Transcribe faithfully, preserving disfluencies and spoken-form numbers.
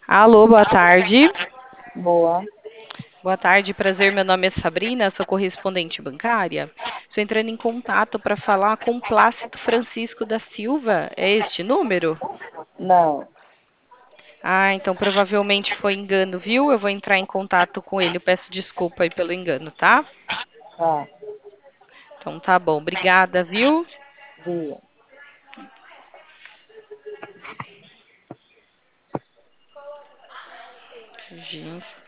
Alô, boa tarde. Boa. Boa tarde, prazer. Meu nome é Sabrina, sou correspondente bancária. Estou entrando em contato para falar com Plácido Francisco da Silva. É este número? Não. Ah, então provavelmente foi engano, viu? Eu vou entrar em contato com ele. Eu peço desculpa aí pelo engano, tá? Tá. Então tá bom. Obrigada, viu? Dia. Gente.